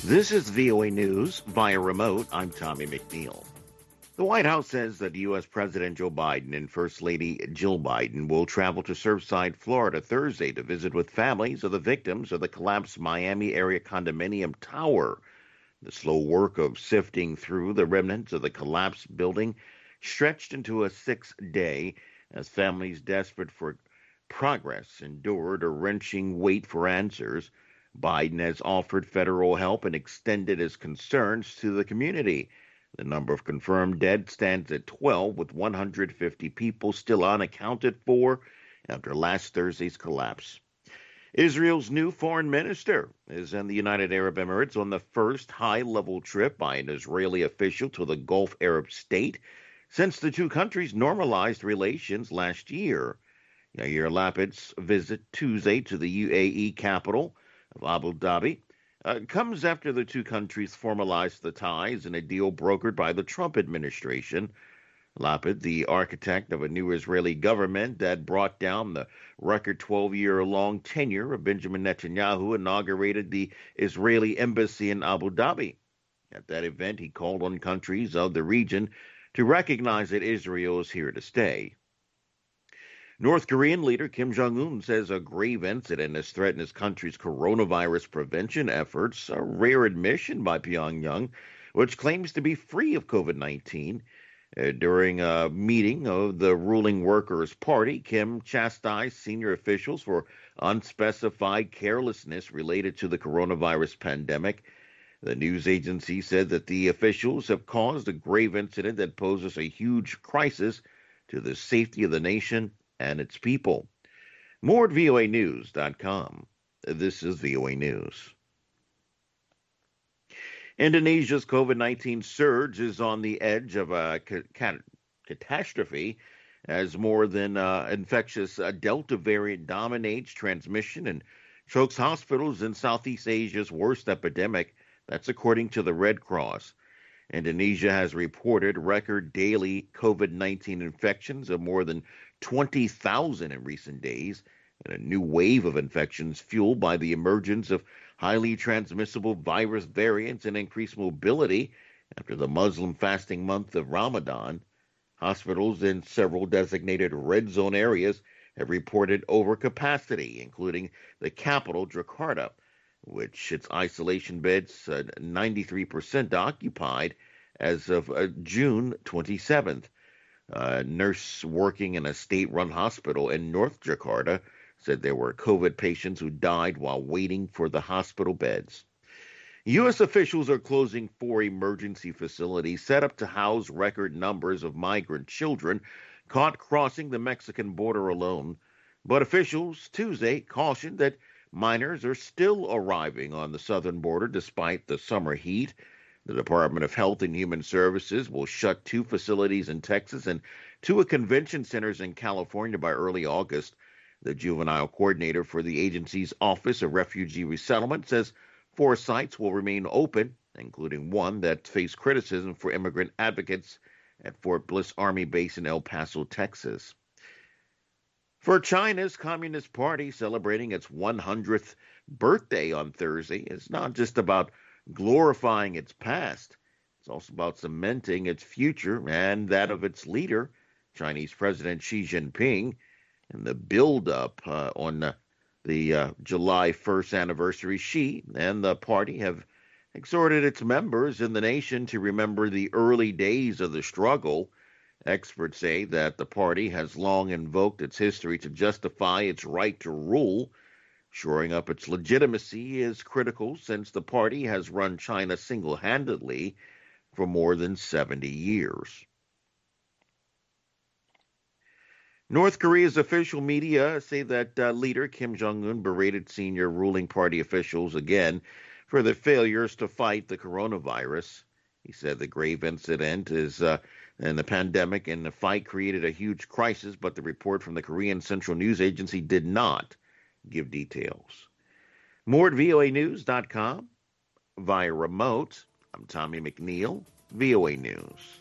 This is VOA News via remote. I'm Tommy McNeil. The White House says that U.S. President Joe Biden and First Lady Jill Biden will travel to Surfside, Florida Thursday to visit with families of the victims of the collapsed Miami area condominium tower. The slow work of sifting through the remnants of the collapsed building stretched into a sixth day as families desperate for progress endured a wrenching wait for answers. Biden has offered federal help and extended his concerns to the community. The number of confirmed dead stands at 12, with 150 people still unaccounted for after last Thursday's collapse. Israel's new foreign minister is in the United Arab Emirates on the first high-level trip by an Israeli official to the Gulf Arab state since the two countries normalized relations last year. Yair Lapid's visit Tuesday to the UAE capital of Abu Dhabi comes after the two countries formalized the ties in a deal brokered by the Trump administration. Lapid, the architect of a new Israeli government that brought down the record 12-year-long tenure of Benjamin Netanyahu, inaugurated the Israeli embassy in Abu Dhabi. At that event, he called on countries of the region to recognize that Israel is here to stay. North Korean leader Kim Jong-un says a grave incident has threatened his country's coronavirus prevention efforts, a rare admission by Pyongyang, which claims to be free of COVID-19. During a meeting of the ruling Workers' Party, Kim chastised senior officials for unspecified carelessness related to the coronavirus pandemic. The news agency said that the officials have caused a grave incident that poses a huge crisis to the safety of the nation and its people. More at voanews.com. This is VOA News. Indonesia's COVID-19 surge is on the edge of a catastrophe as more than infectious Delta variant dominates transmission and chokes hospitals in Southeast Asia's worst epidemic. That's according to the Red Cross. Indonesia has reported record daily COVID-19 infections of more than 20,000 in recent days, and a new wave of infections fueled by the emergence of highly transmissible virus variants and increased mobility after the Muslim fasting month of Ramadan. Hospitals in several designated red zone areas have reported overcapacity, including the capital, Jakarta, which its isolation beds 93% occupied as of June 27th. A nurse working in a state-run hospital in North Jakarta said there were COVID patients who died while waiting for the hospital beds. U.S. officials are closing 4 emergency facilities set up to house record numbers of migrant children caught crossing the Mexican border alone. But officials Tuesday cautioned that minors are still arriving on the southern border despite the summer heat. The Department of Health and Human Services will shut 2 facilities in Texas and 2 convention centers in California by early August. The juvenile coordinator for the agency's Office of Refugee Resettlement says 4 sites will remain open, including one that faced criticism for immigrant advocates at Fort Bliss Army Base in El Paso, Texas. For China's Communist Party celebrating its 100th birthday on Thursday, it's not just about glorifying its past. It's also about cementing its future and that of its leader, Chinese President Xi Jinping. And the build-up on the July 1st anniversary, Xi and the party have exhorted its members in the nation to remember the early days of the struggle. Experts say that the party has long invoked its history to justify its right to rule. Shoring up its legitimacy is critical since the party has run China single-handedly for more than 70 years. North Korea's official media say that leader Kim Jong-un berated senior ruling party officials again for their failures to fight the coronavirus. He said the grave incident and the pandemic and the fight created a huge crisis, but the report from the Korean Central News Agency did not give details. More at voanews.com via remote. I'm Tommy McNeil, VOA News.